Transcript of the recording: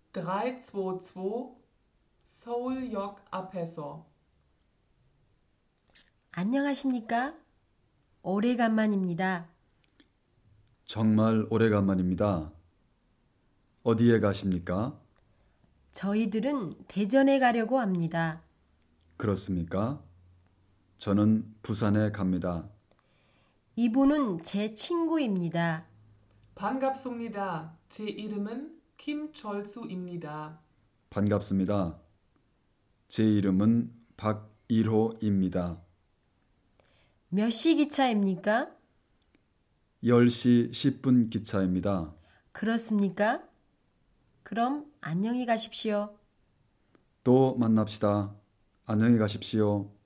322 서울역 앞에서. 안녕하십니까? 오래간만입니다. 정말 오래간만입니다. 어디에 가십니까? 저희들은 대전에 가려고 합니다. 그렇습니까? 저는 부산에 갑니다. 이분은 제 친구입니다. 반갑습니다. 제 이름은 김철수입니다. 반갑습니다. 제 이름은 박일호입니다. 몇 시 기차입니까? 10시 10분 기차입니다. 그렇습니까? 그럼 안녕히 가십시오. 또 만납시다. 안녕히 가십시오.